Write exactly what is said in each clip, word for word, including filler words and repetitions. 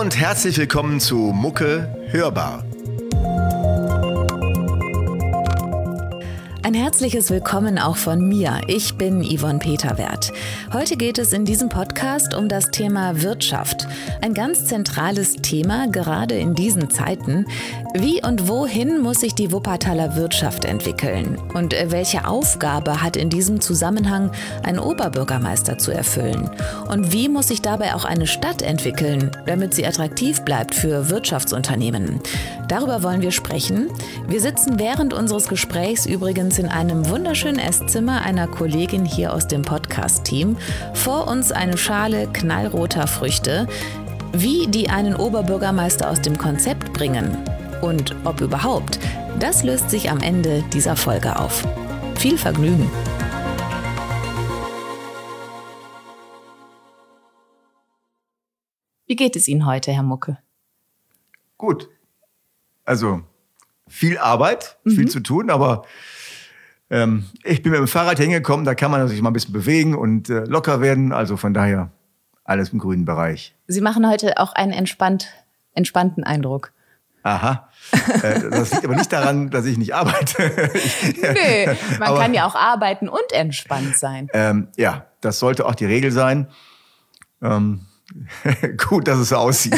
und herzlich willkommen zu Mucke hörbar. Ein herzliches Willkommen auch von mir. Ich bin Yvonne Peterwerth. Heute geht es in diesem Podcast um das Thema Wirtschaft. Ein ganz zentrales Thema, gerade in diesen Zeiten. Wie und wohin muss sich die Wuppertaler Wirtschaft entwickeln? Und welche Aufgabe hat in diesem Zusammenhang ein Oberbürgermeister zu erfüllen? Und wie muss sich dabei auch eine Stadt entwickeln, damit sie attraktiv bleibt für Wirtschaftsunternehmen? Darüber wollen wir sprechen. Wir sitzen während unseres Gesprächs übrigens in einem wunderschönen Esszimmer einer Kollegin hier aus dem Podcast-Team. Vor uns eine Schale knallroter Früchte. Wie die einen Oberbürgermeister aus dem Konzept bringen und ob überhaupt, das löst sich am Ende dieser Folge auf. Viel Vergnügen! Wie geht es Ihnen heute, Herr Mucke? Gut. Also viel Arbeit, viel mhm. zu tun, aber ähm, ich bin mit dem Fahrrad hingekommen, da kann man sich mal ein bisschen bewegen und äh, locker werden. Also von daher alles im grünen Bereich. Sie machen heute auch einen entspannt, entspannten Eindruck. Aha. äh, das liegt aber nicht daran, dass ich nicht arbeite. Nee, man aber, kann ja auch arbeiten und entspannt sein. Ähm, ja, das sollte auch die Regel sein. Ähm, Gut, dass es so aussieht.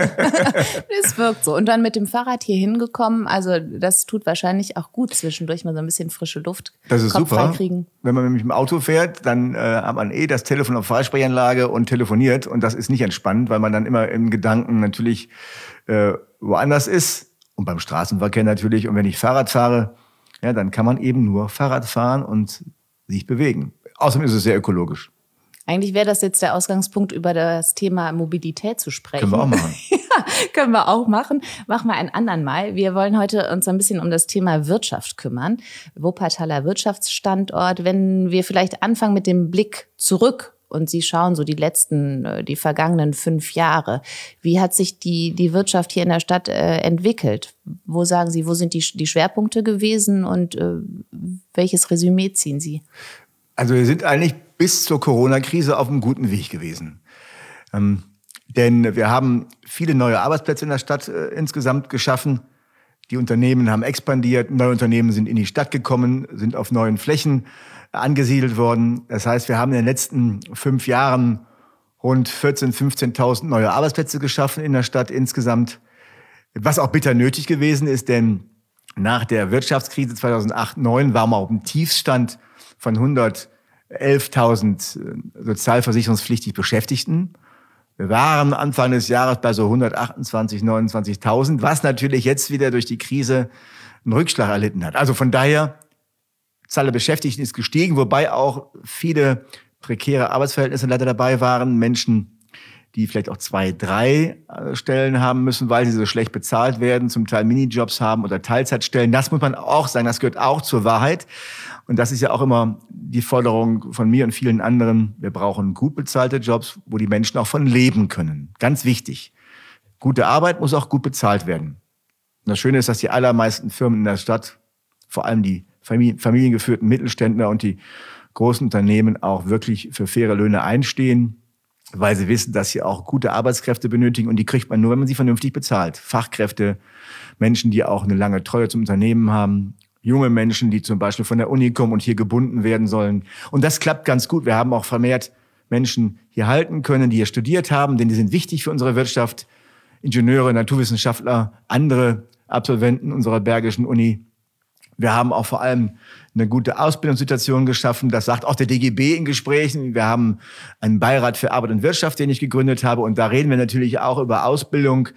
Es wirkt so. Und dann mit dem Fahrrad hier hingekommen, also das tut wahrscheinlich auch gut, zwischendurch mal so ein bisschen frische Luft. Das ist Kopf super. Freikriegen. Wenn man mit dem Auto fährt, dann äh, hat man eh das Telefon auf Freisprechanlage und telefoniert. Und das ist nicht entspannt, weil man dann immer im Gedanken natürlich äh, woanders ist. Und beim Straßenverkehr natürlich. Und wenn ich Fahrrad fahre, ja, dann kann man eben nur Fahrrad fahren und sich bewegen. Außerdem ist es sehr ökologisch. Eigentlich wäre das jetzt der Ausgangspunkt, über das Thema Mobilität zu sprechen. Können wir auch machen. Ja, können wir auch machen. Machen wir ein andern Mal. Wir wollen heute uns ein bisschen um das Thema Wirtschaft kümmern. Wuppertaler Wirtschaftsstandort. Wenn wir vielleicht anfangen mit dem Blick zurück und Sie schauen so die letzten, die vergangenen fünf Jahre. Wie hat sich die, die Wirtschaft hier in der Stadt äh, entwickelt? Wo sagen Sie, wo sind die, die Schwerpunkte gewesen und äh, welches Resümee ziehen Sie? Also wir sind eigentlich bis zur Corona-Krise auf einem guten Weg gewesen. Ähm, denn wir haben viele neue Arbeitsplätze in der Stadt äh, insgesamt geschaffen. Die Unternehmen haben expandiert, neue Unternehmen sind in die Stadt gekommen, sind auf neuen Flächen angesiedelt worden. Das heißt, wir haben in den letzten fünf Jahren rund vierzehntausend, fünfzehntausend neue Arbeitsplätze geschaffen in der Stadt insgesamt. Was auch bitter nötig gewesen ist, denn nach der Wirtschaftskrise zweitausendacht neun waren wir auf dem Tiefstand von hundertelftausend sozialversicherungspflichtig Beschäftigten. Wir waren Anfang des Jahres bei so hundertachtundzwanzigtausend, neunundzwanzigtausend, was natürlich jetzt wieder durch die Krise einen Rückschlag erlitten hat. Also von daher, die Zahl der Beschäftigten ist gestiegen, wobei auch viele prekäre Arbeitsverhältnisse leider dabei waren. Menschen, die vielleicht auch zwei, drei Stellen haben müssen, weil sie so schlecht bezahlt werden, zum Teil Minijobs haben oder Teilzeitstellen. Das muss man auch sagen, das gehört auch zur Wahrheit. Und das ist ja auch immer die Forderung von mir und vielen anderen. Wir brauchen gut bezahlte Jobs, wo die Menschen auch von leben können. Ganz wichtig. Gute Arbeit muss auch gut bezahlt werden. Und das Schöne ist, dass die allermeisten Firmen in der Stadt, vor allem die familiengeführten Mittelständler und die großen Unternehmen, auch wirklich für faire Löhne einstehen, weil sie wissen, dass sie auch gute Arbeitskräfte benötigen. Und die kriegt man nur, wenn man sie vernünftig bezahlt. Fachkräfte, Menschen, die auch eine lange Treue zum Unternehmen haben, junge Menschen, die zum Beispiel von der Uni kommen und hier gebunden werden sollen. Und das klappt ganz gut. Wir haben auch vermehrt Menschen hier halten können, die hier studiert haben, denn die sind wichtig für unsere Wirtschaft. Ingenieure, Naturwissenschaftler, andere Absolventen unserer Bergischen Uni. Wir haben auch vor allem eine gute Ausbildungssituation geschaffen. Das sagt auch der D G B in Gesprächen. Wir haben einen Beirat für Arbeit und Wirtschaft, den ich gegründet habe. Und da reden wir natürlich auch über Ausbildung.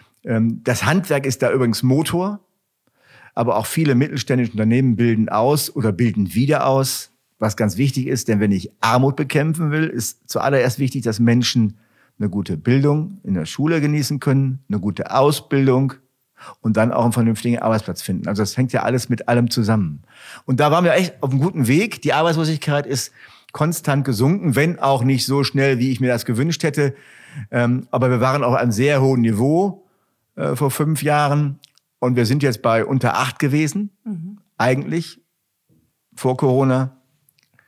Das Handwerk ist da übrigens Motor. Aber auch viele mittelständische Unternehmen bilden aus oder bilden wieder aus, was ganz wichtig ist. Denn wenn ich Armut bekämpfen will, ist zuallererst wichtig, dass Menschen eine gute Bildung in der Schule genießen können, eine gute Ausbildung und dann auch einen vernünftigen Arbeitsplatz finden. Also das hängt ja alles mit allem zusammen. Und da waren wir echt auf einem guten Weg. Die Arbeitslosigkeit ist konstant gesunken, wenn auch nicht so schnell, wie ich mir das gewünscht hätte. Aber wir waren auf einem sehr hohen Niveau äh, vor fünf Jahren. Und wir sind jetzt bei unter acht gewesen, mhm. eigentlich, vor Corona.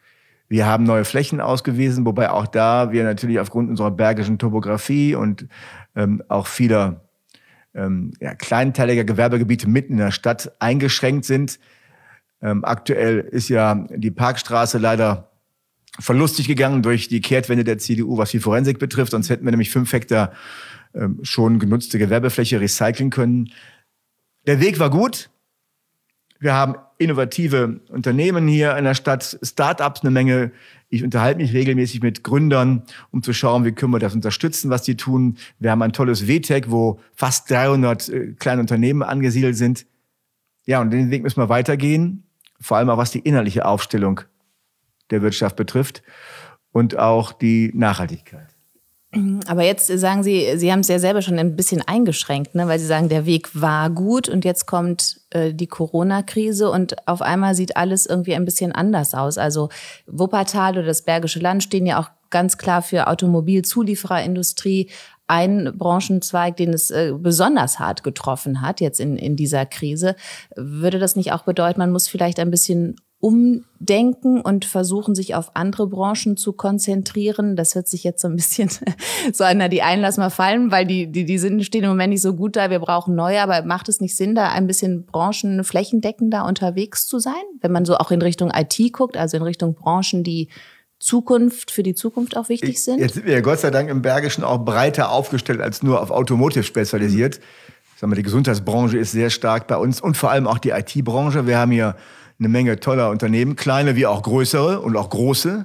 Wir haben neue Flächen ausgewiesen, wobei auch da wir natürlich aufgrund unserer bergischen Topografie und ähm, auch vieler ähm, ja, kleinteiliger Gewerbegebiete mitten in der Stadt eingeschränkt sind. Ähm, aktuell ist ja die Parkstraße leider verlustig gegangen durch die Kehrtwende der C D U, was die Forensik betrifft. Sonst hätten wir nämlich fünf Hektar ähm, schon genutzte Gewerbefläche recyceln können. Der Weg war gut. Wir haben innovative Unternehmen hier in der Stadt, Start-ups eine Menge. Ich unterhalte mich regelmäßig mit Gründern, um zu schauen, wie können wir das unterstützen, was die tun. Wir haben ein tolles W T E C, wo fast dreihundert äh, kleine Unternehmen angesiedelt sind. Ja, und den Weg müssen wir weitergehen, vor allem auch was die inhaltliche Aufstellung der Wirtschaft betrifft und auch die Nachhaltigkeit. Aber jetzt sagen Sie, Sie haben es ja selber schon ein bisschen eingeschränkt, ne? Weil Sie sagen, der Weg war gut und jetzt kommt äh, die Corona-Krise und auf einmal sieht alles irgendwie ein bisschen anders aus. Also Wuppertal oder das Bergische Land stehen ja auch ganz klar für Automobilzuliefererindustrie, ein Branchenzweig, den es äh, besonders hart getroffen hat jetzt in, in dieser Krise. Würde das nicht auch bedeuten, man muss vielleicht ein bisschen umdenken und versuchen, sich auf andere Branchen zu konzentrieren? Das hört sich jetzt so ein bisschen so an, na, die einen lassen wir fallen, weil die, die, die sind, stehen im Moment nicht so gut da, wir brauchen neue. Aber macht es nicht Sinn, da ein bisschen Branchen flächendeckender unterwegs zu sein? Wenn man so auch in Richtung I T guckt, also in Richtung Branchen, die Zukunft, für die Zukunft auch wichtig sind? Jetzt sind wir ja Gott sei Dank im Bergischen auch breiter aufgestellt als nur auf Automotive spezialisiert. Ich sag mal, die Gesundheitsbranche ist sehr stark bei uns und vor allem auch die I T-Branche. Wir haben hier eine Menge toller Unternehmen, kleine wie auch größere und auch große,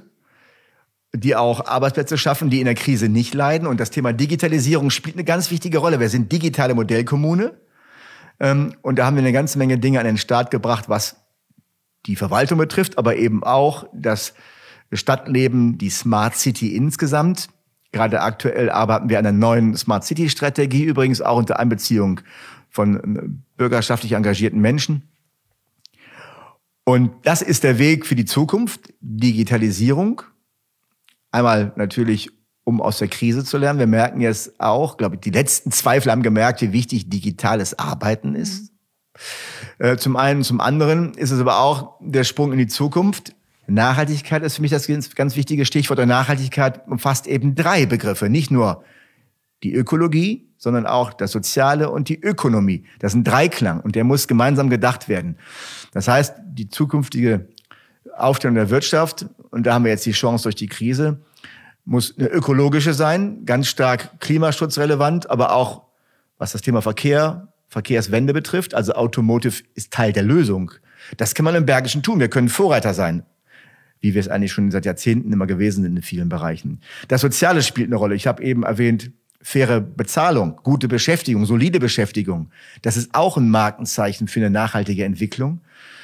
die auch Arbeitsplätze schaffen, die in der Krise nicht leiden. Und das Thema Digitalisierung spielt eine ganz wichtige Rolle. Wir sind digitale Modellkommune. Und da haben wir eine ganze Menge Dinge an den Start gebracht, was die Verwaltung betrifft, aber eben auch das Stadtleben, die Smart City insgesamt. Gerade aktuell arbeiten wir an einer neuen Smart City Strategie, übrigens auch unter Einbeziehung von bürgerschaftlich engagierten Menschen. Und das ist der Weg für die Zukunft, Digitalisierung. Einmal natürlich, um aus der Krise zu lernen. Wir merken jetzt auch, glaube ich, die letzten Zweifel haben gemerkt, wie wichtig digitales Arbeiten ist. Mhm. Äh, zum einen, zum anderen ist es aber auch der Sprung in die Zukunft. Nachhaltigkeit ist für mich das ganz, ganz wichtige Stichwort. Und Nachhaltigkeit umfasst eben drei Begriffe. Nicht nur die Ökologie, sondern auch das Soziale und die Ökonomie. Das ist ein Dreiklang und der muss gemeinsam gedacht werden. Das heißt, die zukünftige Aufstellung der Wirtschaft, und da haben wir jetzt die Chance durch die Krise, muss eine ökologische sein, ganz stark klimaschutzrelevant, aber auch was das Thema Verkehr, Verkehrswende betrifft. Also Automotive ist Teil der Lösung. Das kann man im Bergischen tun. Wir können Vorreiter sein, wie wir es eigentlich schon seit Jahrzehnten immer gewesen sind in vielen Bereichen. Das Soziale spielt eine Rolle. Ich habe eben erwähnt, faire Bezahlung, gute Beschäftigung, solide Beschäftigung. Das ist auch ein Markenzeichen für eine nachhaltige Entwicklung,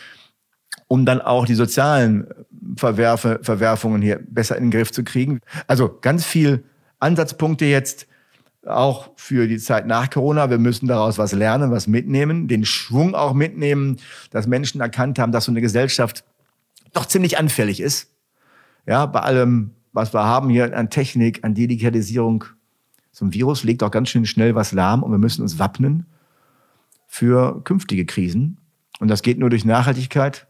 um dann auch die sozialen Verwerfe, Verwerfungen hier besser in den Griff zu kriegen. Also ganz viel Ansatzpunkte jetzt auch für die Zeit nach Corona. Wir müssen daraus was lernen, was mitnehmen, den Schwung auch mitnehmen, dass Menschen erkannt haben, dass so eine Gesellschaft doch ziemlich anfällig ist. Ja, bei allem, was wir haben hier an Technik, an Digitalisierung. So ein Virus legt auch ganz schön schnell was lahm und wir müssen uns wappnen für künftige Krisen. Und das geht nur durch Nachhaltigkeit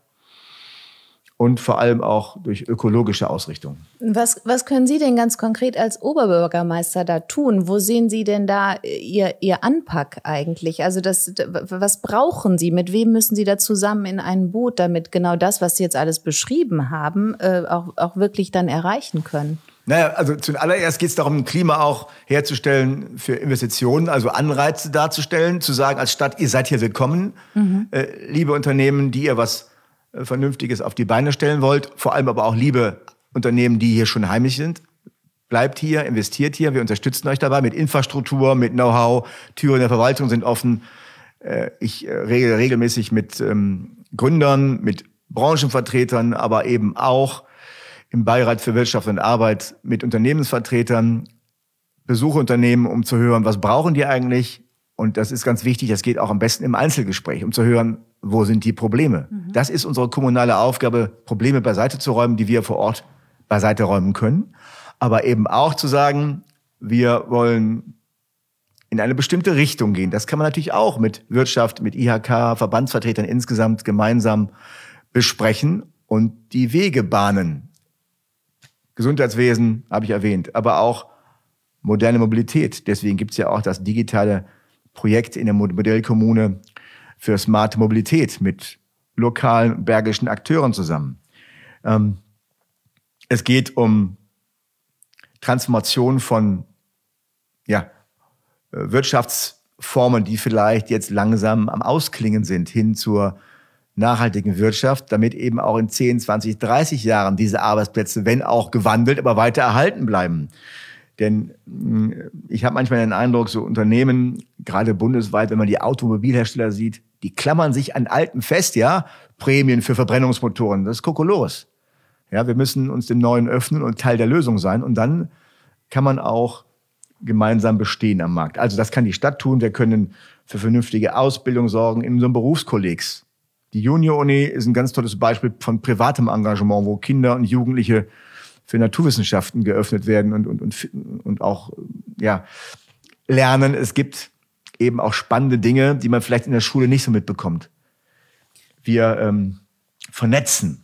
und vor allem auch durch ökologische Ausrichtung. Was, was können Sie denn ganz konkret als Oberbürgermeister da tun? Wo sehen Sie denn da Ihr, Ihr Anpack eigentlich? Also das, was brauchen Sie? Mit wem müssen Sie da zusammen in ein Boot, damit genau das, was Sie jetzt alles beschrieben haben, äh, auch, auch wirklich dann erreichen können? Naja, also zuallererst geht es darum, ein Klima auch herzustellen für Investitionen, also Anreize darzustellen, zu sagen als Stadt, ihr seid hier willkommen, mhm. äh, liebe Unternehmen, die ihr was äh, Vernünftiges auf die Beine stellen wollt, vor allem aber auch liebe Unternehmen, die hier schon heimisch sind. Bleibt hier, investiert hier, wir unterstützen euch dabei mit Infrastruktur, mit Know-how, Türen der Verwaltung sind offen. Äh, ich äh, rede regelmäßig mit ähm, Gründern, mit Branchenvertretern, aber eben auch im Beirat für Wirtschaft und Arbeit mit Unternehmensvertretern, besuche Unternehmen, um zu hören, was brauchen die eigentlich? Und das ist ganz wichtig, das geht auch am besten im Einzelgespräch, um zu hören, wo sind die Probleme? Mhm. Das ist unsere kommunale Aufgabe, Probleme beiseite zu räumen, die wir vor Ort beiseite räumen können. Aber eben auch zu sagen, wir wollen in eine bestimmte Richtung gehen. Das kann man natürlich auch mit Wirtschaft, mit I H K, Verbandsvertretern insgesamt gemeinsam besprechen und die Wege bahnen. Gesundheitswesen, habe ich erwähnt, aber auch moderne Mobilität. Deswegen gibt es ja auch das digitale Projekt in der Modellkommune für smarte Mobilität mit lokalen bergischen Akteuren zusammen. Ähm, es geht um Transformation von ja, Wirtschaftsformen, die vielleicht jetzt langsam am Ausklingen sind, hin zur nachhaltigen Wirtschaft, damit eben auch in zehn, zwanzig, dreißig Jahren diese Arbeitsplätze, wenn auch gewandelt, aber weiter erhalten bleiben. Denn ich habe manchmal den Eindruck, so Unternehmen, gerade bundesweit, wenn man die Automobilhersteller sieht, die klammern sich an Alten fest, ja, Prämien für Verbrennungsmotoren, das ist Kokolores. Ja, wir müssen uns dem Neuen öffnen und Teil der Lösung sein und dann kann man auch gemeinsam bestehen am Markt. Also das kann die Stadt tun, wir können für vernünftige Ausbildung sorgen in unseren Berufskollegs. Die Junior-Uni ist ein ganz tolles Beispiel von privatem Engagement, wo Kinder und Jugendliche für Naturwissenschaften geöffnet werden und, und, und, und auch ja, lernen. Es gibt eben auch spannende Dinge, die man vielleicht in der Schule nicht so mitbekommt. Wir ähm, vernetzen.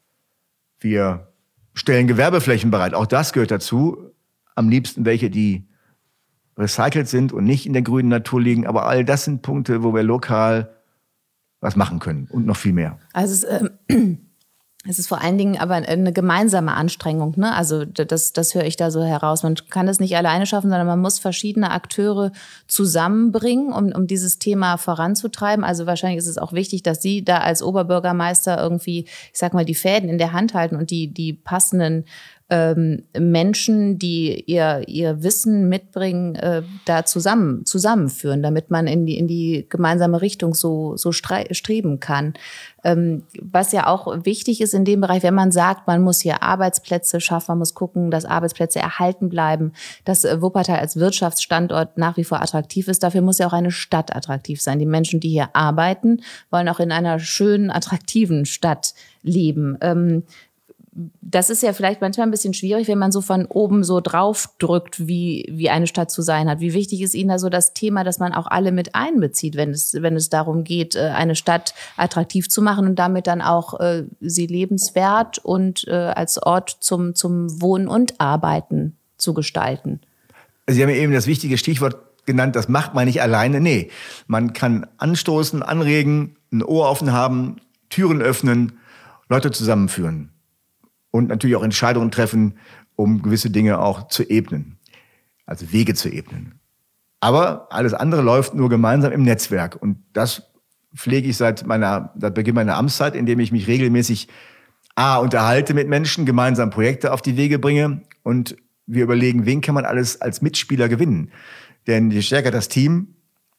Wir stellen Gewerbeflächen bereit. Auch das gehört dazu. Am liebsten welche, die recycelt sind und nicht in der grünen Natur liegen. Aber all das sind Punkte, wo wir lokal was machen können und noch viel mehr. Also es, ähm Es ist vor allen Dingen aber eine gemeinsame Anstrengung, ne? Also das, das höre ich da so heraus. Man kann das nicht alleine schaffen, sondern man muss verschiedene Akteure zusammenbringen, um, um dieses Thema voranzutreiben. Also wahrscheinlich ist es auch wichtig, dass Sie da als Oberbürgermeister irgendwie, ich sag mal, die Fäden in der Hand halten und die, die passenden ähm, Menschen, die ihr, ihr Wissen mitbringen, äh, da zusammen, zusammenführen, damit man in die, in die gemeinsame Richtung so, so stre- streben kann. Ähm, was ja auch wichtig ist in dem Bereich, wenn man sagt, man muss hier Arbeitsplätze schaffen, man muss gucken, dass Arbeitsplätze erhalten bleiben, dass äh, Wuppertal als Wirtschaftsstandort nach wie vor attraktiv ist. Dafür muss ja auch eine Stadt attraktiv sein. Die Menschen, die hier arbeiten, wollen auch in einer schönen, attraktiven Stadt leben. Ähm, Das ist ja vielleicht manchmal ein bisschen schwierig, wenn man so von oben so drauf drückt, wie, wie eine Stadt zu sein hat. Wie wichtig ist Ihnen da so das Thema, dass man auch alle mit einbezieht, wenn es, wenn es darum geht, eine Stadt attraktiv zu machen und damit dann auch äh, sie lebenswert und äh, als Ort zum, zum Wohnen und Arbeiten zu gestalten? Sie haben eben das wichtige Stichwort genannt, das macht man nicht alleine. Nee, man kann anstoßen, anregen, ein Ohr offen haben, Türen öffnen, Leute zusammenführen. Und natürlich auch Entscheidungen treffen, um gewisse Dinge auch zu ebnen. Also Wege zu ebnen. Aber alles andere läuft nur gemeinsam im Netzwerk. Und das pflege ich seit meiner, seit Beginn meiner Amtszeit, indem ich mich regelmäßig A, unterhalte mit Menschen, gemeinsam Projekte auf die Wege bringe. Und wir überlegen, wen kann man alles als Mitspieler gewinnen. Denn je stärker das Team,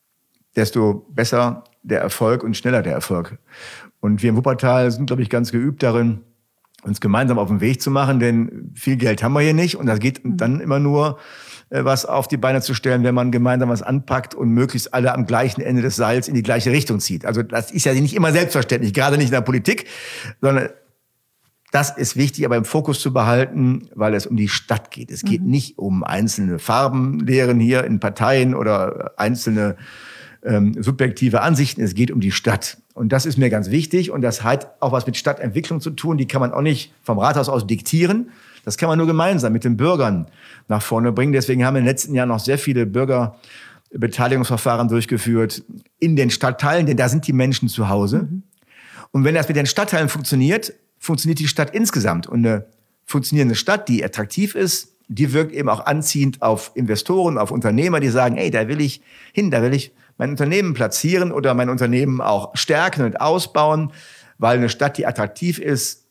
desto besser der Erfolg und schneller der Erfolg. Und wir in Wuppertal sind, glaube ich, ganz geübt darin, uns gemeinsam auf den Weg zu machen, denn viel Geld haben wir hier nicht und das geht dann immer nur, äh, was auf die Beine zu stellen, wenn man gemeinsam was anpackt und möglichst alle am gleichen Ende des Seils in die gleiche Richtung zieht. Also das ist ja nicht immer selbstverständlich, gerade nicht in der Politik, sondern das ist wichtig, aber im Fokus zu behalten, weil es um die Stadt geht. Es geht mhm. nicht um einzelne Farbenlehren hier in Parteien oder einzelne ähm, subjektive Ansichten, es geht um die Stadt. Und das ist mir ganz wichtig und das hat auch was mit Stadtentwicklung zu tun. Die kann man auch nicht vom Rathaus aus diktieren. Das kann man nur gemeinsam mit den Bürgern nach vorne bringen. Deswegen haben wir in den letzten Jahren noch sehr viele Bürgerbeteiligungsverfahren durchgeführt in den Stadtteilen, denn da sind die Menschen zu Hause. Mhm. Und wenn das mit den Stadtteilen funktioniert, funktioniert die Stadt insgesamt. Und eine funktionierende Stadt, die attraktiv ist, die wirkt eben auch anziehend auf Investoren, auf Unternehmer, die sagen, ey, da will ich hin, da will ich mein Unternehmen platzieren oder mein Unternehmen auch stärken und ausbauen, weil eine Stadt, die attraktiv ist,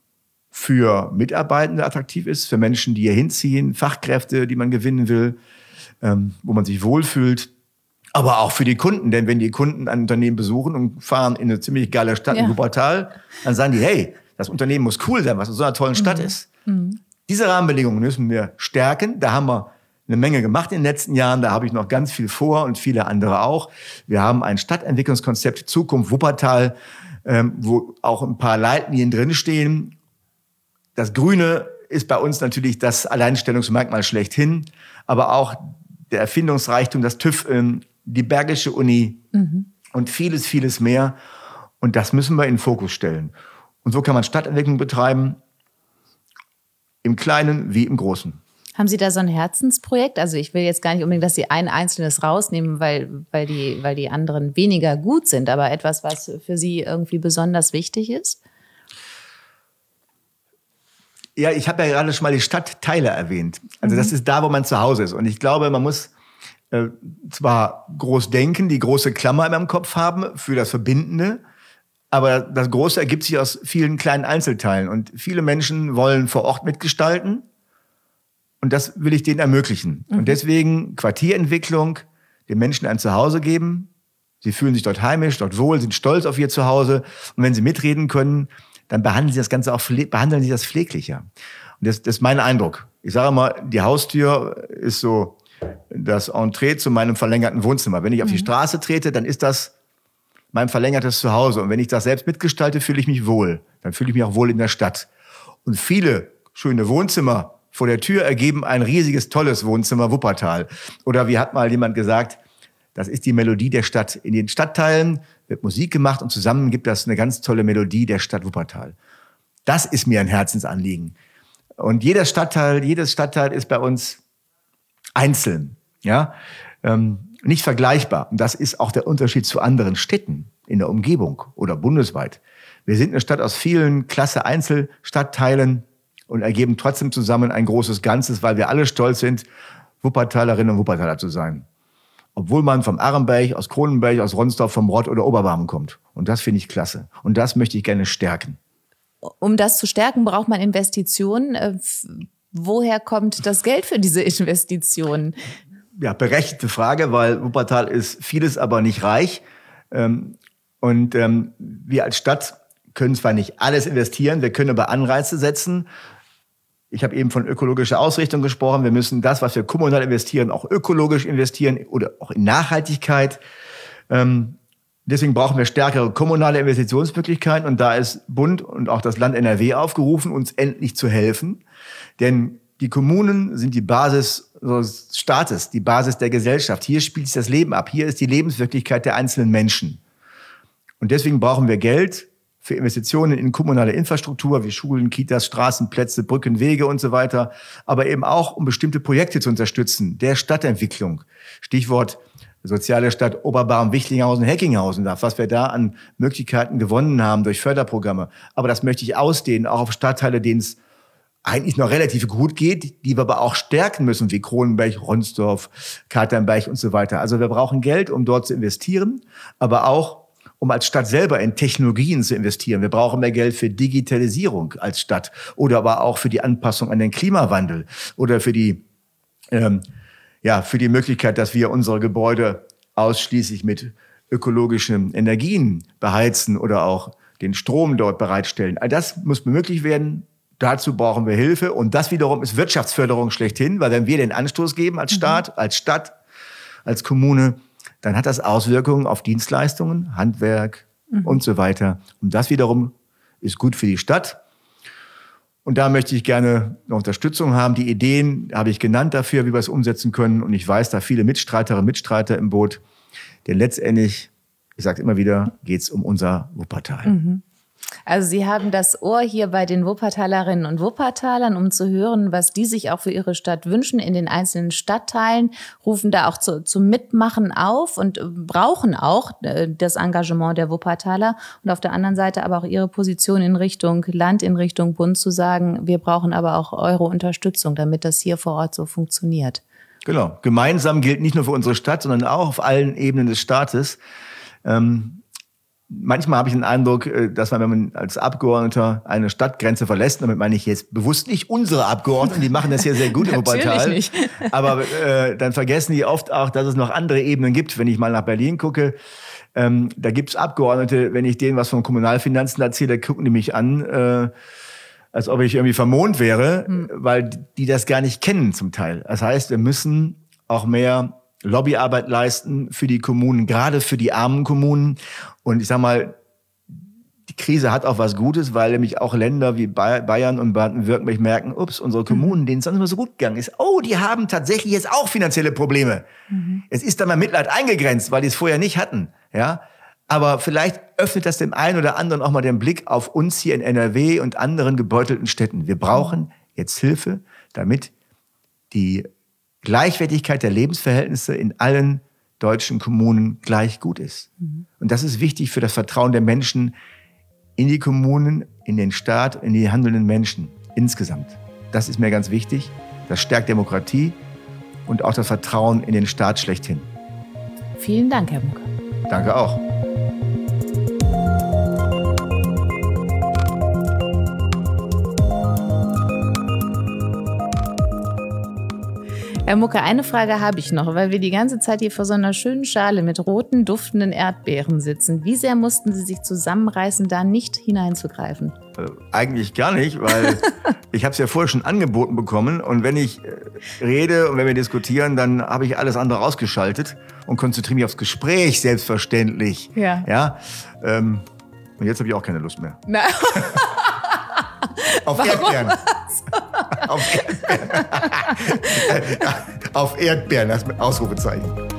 für Mitarbeitende attraktiv ist, für Menschen, die hier hinziehen, Fachkräfte, die man gewinnen will, ähm, wo man sich wohlfühlt, aber auch für die Kunden. Denn wenn die Kunden ein Unternehmen besuchen und fahren in eine ziemlich geile Stadt, ja, in Wuppertal, dann sagen die, hey, das Unternehmen muss cool sein, was in so einer tollen Stadt mhm. ist. Mhm. Diese Rahmenbedingungen müssen wir stärken. Da haben wir eine Menge gemacht in den letzten Jahren. Da habe ich noch ganz viel vor und viele andere auch. Wir haben ein Stadtentwicklungskonzept Zukunft Wuppertal, ähm, wo auch ein paar Leitlinien drinstehen. Das Grüne ist bei uns natürlich das Alleinstellungsmerkmal schlechthin, aber auch der Erfindungsreichtum, das TÜV, ähm, die Bergische Uni mhm. und vieles, vieles mehr. Und das müssen wir in den Fokus stellen. Und so kann man Stadtentwicklung betreiben. im Kleinen wie im Großen. Haben Sie da so ein Herzensprojekt? Also ich will jetzt gar nicht unbedingt, dass Sie ein einzelnes rausnehmen, weil, weil, die, weil die anderen weniger gut sind, aber etwas, was für Sie irgendwie besonders wichtig ist? Ja, ich habe ja gerade schon mal die Stadtteile erwähnt. Also mhm. das ist da, wo man zu Hause ist. Und ich glaube, man muss äh, zwar groß denken, die große Klammer immer im Kopf haben für das Verbindende, aber das Große ergibt sich aus vielen kleinen Einzelteilen. Und viele Menschen wollen vor Ort mitgestalten. Und das will ich denen ermöglichen. Mhm. Und deswegen Quartierentwicklung, den Menschen ein Zuhause geben. Sie fühlen sich dort heimisch, dort wohl, sind stolz auf ihr Zuhause. Und wenn sie mitreden können, dann behandeln sie das Ganze auch, behandeln sie das pfleglicher. Und das, das ist mein Eindruck. Ich sage mal, die Haustür ist so das Entree zu meinem verlängerten Wohnzimmer. Wenn ich auf mhm. die Straße trete, dann ist das mein verlängertes Zuhause. Und wenn ich das selbst mitgestalte, fühle ich mich wohl. Dann fühle ich mich auch wohl in der Stadt. Und viele schöne Wohnzimmer vor der Tür ergeben ein riesiges, tolles Wohnzimmer Wuppertal. Oder wie hat mal jemand gesagt, das ist die Melodie der Stadt. In den Stadtteilen wird Musik gemacht und zusammen gibt das eine ganz tolle Melodie der Stadt Wuppertal. Das ist mir ein Herzensanliegen. Und jeder Stadtteil, jedes Stadtteil ist bei uns einzeln, ja, ähm, nicht vergleichbar. Und das ist auch der Unterschied zu anderen Städten in der Umgebung oder bundesweit. Wir sind eine Stadt aus vielen klasse Einzelstadtteilen und ergeben trotzdem zusammen ein großes Ganzes, weil wir alle stolz sind, Wuppertalerinnen und Wuppertaler zu sein. Obwohl man vom Arenberg, aus Kronenberg, aus Ronsdorf, vom Rott oder Oberbarmen kommt. Und das finde ich klasse. Und das möchte ich gerne stärken. Um das zu stärken, braucht man Investitionen. Woher kommt das Geld für diese Investitionen? Ja, berechtigte Frage, weil Wuppertal ist vieles, aber nicht reich. Und wir als Stadt können zwar nicht alles investieren, wir können aber Anreize setzen. Ich habe eben von ökologischer Ausrichtung gesprochen. Wir müssen das, was wir kommunal investieren, auch ökologisch investieren oder auch in Nachhaltigkeit. Ähm, deswegen brauchen wir stärkere kommunale Investitionsmöglichkeiten. Und da ist Bund und auch das Land N R W aufgerufen, uns endlich zu helfen. Denn die Kommunen sind die Basis des Staates, die Basis der Gesellschaft. Hier spielt sich das Leben ab. Hier ist die Lebenswirklichkeit der einzelnen Menschen. Und deswegen brauchen wir Geld für Investitionen in kommunale Infrastruktur wie Schulen, Kitas, Straßenplätze, Brücken, Wege und so weiter, aber eben auch, um bestimmte Projekte zu unterstützen, der Stadtentwicklung. Stichwort soziale Stadt Oberbarm, Wichlinghausen, Heckinghausen, was wir da an Möglichkeiten gewonnen haben durch Förderprogramme. Aber das möchte ich ausdehnen, auch auf Stadtteile, denen es eigentlich noch relativ gut geht, die wir aber auch stärken müssen, wie Kronenberg, Ronsdorf, Katernberg und so weiter. Also wir brauchen Geld, um dort zu investieren, aber auch um als Stadt selber in Technologien zu investieren. Wir brauchen mehr Geld für Digitalisierung als Stadt oder aber auch für die Anpassung an den Klimawandel oder für die, ähm, ja, für die Möglichkeit, dass wir unsere Gebäude ausschließlich mit ökologischen Energien beheizen oder auch den Strom dort bereitstellen. All das muss möglich werden. Dazu brauchen wir Hilfe. Und das wiederum ist Wirtschaftsförderung schlechthin, weil wenn wir den Anstoß geben als Staat, als Stadt, als Kommune, dann hat das Auswirkungen auf Dienstleistungen, Handwerk mhm. und so weiter. Und das wiederum ist gut für die Stadt. Und da möchte ich gerne eine Unterstützung haben. Die Ideen habe ich genannt dafür, wie wir es umsetzen können. Und ich weiß, da viele Mitstreiterinnen und Mitstreiter im Boot. Denn letztendlich, ich sage immer wieder, geht es um unser Wuppertal. Mhm. Also Sie haben das Ohr hier bei den Wuppertalerinnen und Wuppertalern, um zu hören, was die sich auch für ihre Stadt wünschen in den einzelnen Stadtteilen, rufen da auch zu, zum Mitmachen auf und brauchen auch das Engagement der Wuppertaler und auf der anderen Seite aber auch ihre Position in Richtung Land, in Richtung Bund zu sagen, wir brauchen aber auch eure Unterstützung, damit das hier vor Ort so funktioniert. Genau. Gemeinsam gilt nicht nur für unsere Stadt, sondern auch auf allen Ebenen des Staates. Ähm Manchmal habe ich den Eindruck, dass man, wenn man als Abgeordneter eine Stadtgrenze verlässt, damit meine ich jetzt bewusst nicht unsere Abgeordneten, die machen das hier sehr gut im Wuppertal, nicht. aber äh, dann vergessen die oft auch, dass es noch andere Ebenen gibt. Wenn ich mal nach Berlin gucke, ähm, da gibt es Abgeordnete, wenn ich denen was von Kommunalfinanzen erzähle, da gucken die mich an, äh, als ob ich irgendwie vermohnt wäre, hm. weil die das gar nicht kennen zum Teil. Das heißt, wir müssen auch mehr Lobbyarbeit leisten für die Kommunen, gerade für die armen Kommunen. Und ich sag mal, die Krise hat auch was Gutes, weil nämlich auch Länder wie Bayern und Baden-Württemberg merken, ups, unsere Kommunen, denen es sonst immer so gut gegangen ist, oh, die haben tatsächlich jetzt auch finanzielle Probleme. Mhm. Es ist dann mal Mitleid eingegrenzt, weil die es vorher nicht hatten. Ja, aber vielleicht öffnet das dem einen oder anderen auch mal den Blick auf uns hier in N R W und anderen gebeutelten Städten. Wir brauchen jetzt Hilfe, damit die Gleichwertigkeit der Lebensverhältnisse in allen deutschen Kommunen gleich gut ist. Mhm. Und das ist wichtig für das Vertrauen der Menschen in die Kommunen, in den Staat, in die handelnden Menschen insgesamt. Das ist mir ganz wichtig. Das stärkt Demokratie und auch das Vertrauen in den Staat schlechthin. Vielen Dank, Herr Mucke. Danke auch. Herr Mucke, eine Frage habe ich noch, weil wir die ganze Zeit hier vor so einer schönen Schale mit roten, duftenden Erdbeeren sitzen. Wie sehr mussten Sie sich zusammenreißen, da nicht hineinzugreifen? Äh, eigentlich gar nicht, weil ich habe es ja vorher schon angeboten bekommen. Und wenn ich äh, rede und wenn wir diskutieren, dann habe ich alles andere ausgeschaltet und konzentriere mich aufs Gespräch, selbstverständlich. Ja. Ja. Ähm, und jetzt habe ich auch keine Lust mehr. Na. Auf Erdbeeren. Auf Erdbeeren. Auf Erdbeeren, das mit Ausrufezeichen.